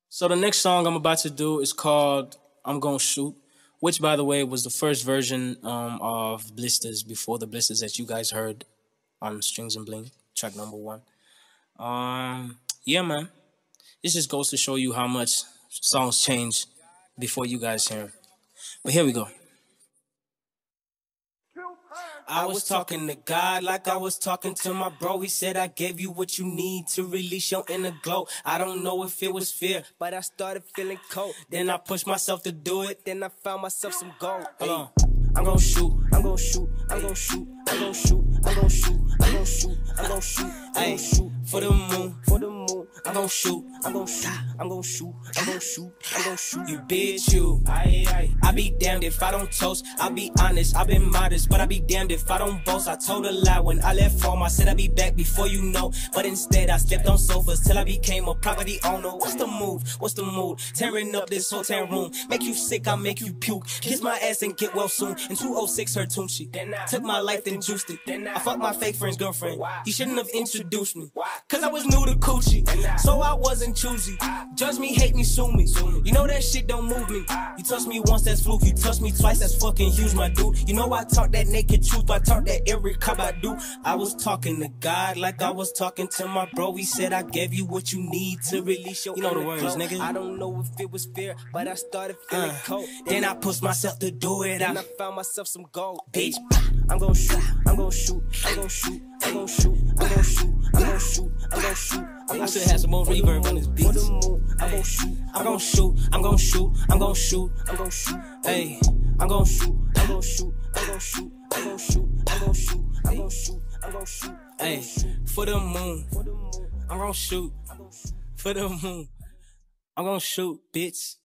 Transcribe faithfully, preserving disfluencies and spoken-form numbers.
So the next song I'm about to do is called I'm Gonna Shoot, which by the way was the first version um, of Blisters before the Blisters that you guys heard on Strings and Bling, track number one. Um, yeah, man. This just goes to show you how much songs change before you guys hear 'em. But here we go. I was talking to God like I was talking to my bro. He said I gave you what you need to release your inner glow. I don't know if it was fear, but I started feeling cold. Then I pushed myself to do it. Then I found myself some gold. Hold on. I'm gon' shoot, I'm gon' shoot, I'm gon' shoot, I'm gon' shoot, I'm gon' shoot, I'm gon' shoot, I'm gon' shoot, I'm gon' shoot for the moon, for the moon. I'm gon' shoot, I'm gon' shoot, I'm gon' shoot, I'm gon' shoot, I'm gon' shoot. You bitch, you. Aye, aye. I be damned if I don't toast. I'll be honest, I've been modest, but I be damned if I don't boast. I told a lie when I left home. I said I'd be back before you know, but instead I slept on sofas till I became a property owner. What's the move? What's the mood? Tearing up this hotel room, make you sick, I make you puke. Kiss my ass and get well soon. In two oh six, her Tunchi. Took my life, then juiced it. I fucked my fake friend's girlfriend. You shouldn't have introduced me, cause I was new to coochie, so I wasn't choosy. Judge me, hate me, sue me. You know that shit don't move me. You touch me once, that's fluke. You touch me twice, that's fucking huge, my dude. You know I talk that naked truth, I talk that every cop I do. I was talking to God like I was talking to my bro. He said I gave you what you need to release your. You know the words, nigga. I don't know if it was fear, but I started feeling uh, cold. Then I pushed myself to do it. Then I found myself some gold. Bitch, I'm gon' shoot, I'm gon' shoot, I'm gon' shoot, I'm gon' shoot, I'm gon' shoot, I'm gon' shoot, I'm gon' shoot. I should have some more reverb on this beat. I'm gon' shoot, I'm gon' shoot, I'm gon' shoot, I'm gon' shoot, I'm gon' shoot. Hey, I'm gon' shoot, I'm gon' shoot, I'm gon' shoot, I'm gon' shoot, I'm gon' shoot, I'm gon' shoot, I'm gon' shoot. Hey, for the moon, I'm gon' shoot, for the moon, I'm gon' shoot, bitch.